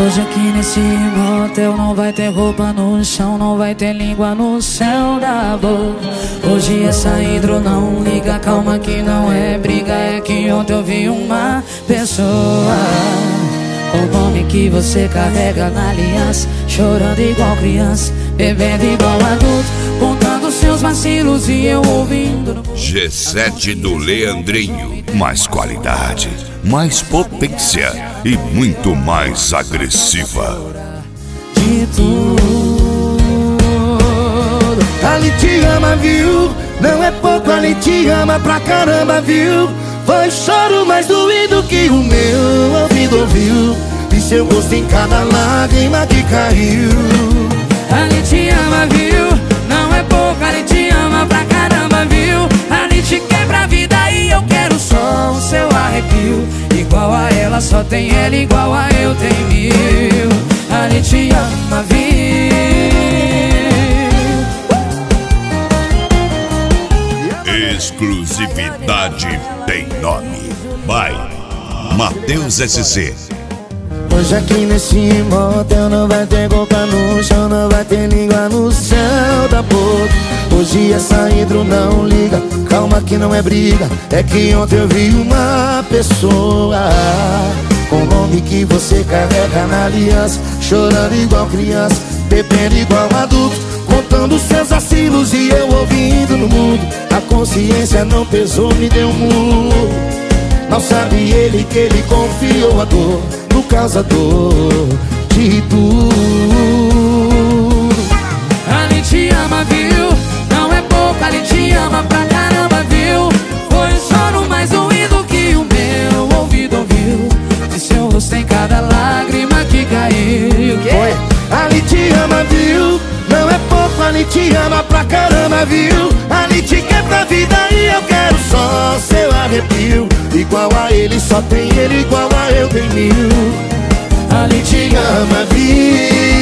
Hoje aqui nesse motel não vai ter roupa no chão, não vai ter língua no céu da boca. Hoje essa hidro não liga, calma que não é briga, é que ontem eu vi uma pessoa com o nome que você carrega na aliança, chorando igual criança, bebendo igual adulto, contando seus vacilos e eu ouvindo. G7 do Leandrinho. Mais qualidade, mais potência e muito mais agressiva. De tudo. Ali te ama, viu? Não é pouco, ali te ama pra caramba, viu? Foi choro mais doído que o meu ouvido ouviu, e seu gosto em cada lágrima que caiu. Ali te ama, viu? Não é pouco, ali te ama pra caramba, viu? Ali te quebra a vida e eu quero só o seu arrepio. Igual a ela, só tem ela, igual a eu tem mil. Ali te ama, viu? Exclusividade tem nome. Vai, Matheus SC. Hoje aqui nesse motel não vai ter roupa no chão, não vai ter língua no céu da boca. Hoje essa hidro não liga, calma que não é briga, é que ontem eu vi uma pessoa com o nome que você carrega na aliança, chorando igual criança, bebendo igual adulto, contando seus vacilos e eu ouvindo no mundo. A consciência não pesou, me deu um murro. Não sabe ele que ele confiou a dor no causador de tudo. Ali te ama, viu? Não é pouco, ali te ama pra caramba, viu? Foi um choro mais doído que o meu ouvido ouviu, e seu rosto em cada lágrima que caiu. Foi, ali te ama, viu? Não é pouco, ali te ama pra caramba, viu? Ali te quebra a vida e eu quero só seu arrepio. Igual a ele, só tem ele, igual a eu tem mil. Ali te ama, viu?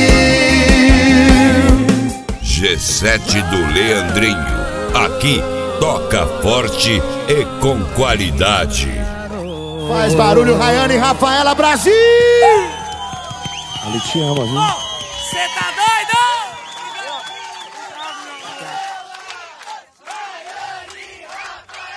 G7 do Leandrinho. Aqui toca forte e com qualidade. Faz barulho, Rayane e Rafaela, Brasil! Ali te ama, viu?